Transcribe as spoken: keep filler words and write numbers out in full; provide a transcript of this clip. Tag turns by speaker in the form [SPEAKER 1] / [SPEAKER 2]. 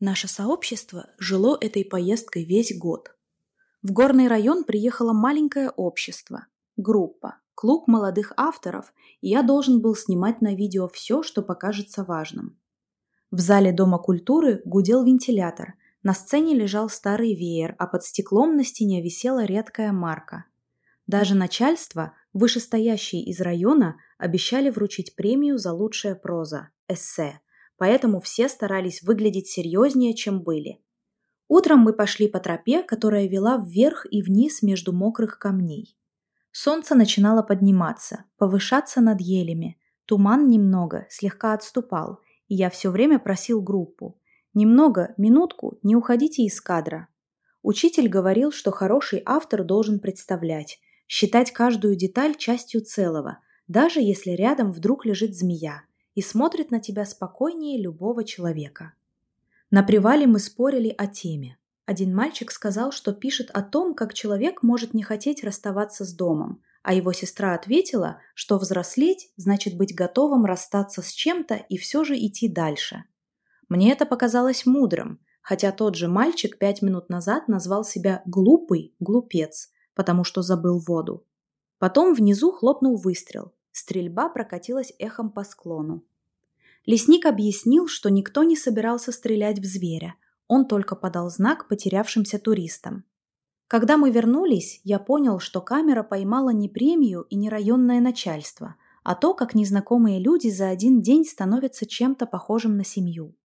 [SPEAKER 1] Наше сообщество жило этой поездкой весь год. В горный район приехало маленькое общество, группа, клуб молодых авторов, и я должен был снимать на видео все, что покажется важным. В зале Дома культуры гудел вентилятор, на сцене лежал старый веер, а под стеклом на стене висела редкая марка. Даже начальство, вышестоящие из района, обещали вручить премию за лучшее проза, эссе, поэтому все старались выглядеть серьезнее, чем были. Утром мы пошли по тропе, которая вела вверх и вниз между мокрых камней. Солнце начинало подниматься, повышаться над елями. Туман немного, слегка отступал, и я все время просил группу: «Немного, минутку, не уходите из кадра». Учитель говорил, что хороший автор должен представлять, считать каждую деталь частью целого, даже если рядом вдруг лежит змея и смотрит на тебя спокойнее любого человека. На привале мы спорили о теме. Один мальчик сказал, что пишет о том, как человек может не хотеть расставаться с домом, а его сестра ответила, что взрослеть значит быть готовым расстаться с чем-то и все же идти дальше. Мне это показалось мудрым, хотя тот же мальчик пять минут назад назвал себя «глупый глупец», потому что забыл воду. Потом внизу хлопнул выстрел. Стрельба прокатилась эхом по склону. Лесник объяснил, что никто не собирался стрелять в зверя, он только подал знак потерявшимся туристам. Когда мы вернулись, я понял, что камера поймала не премию и не районное начальство, а то, как незнакомые люди за один день становятся чем-то похожим на семью.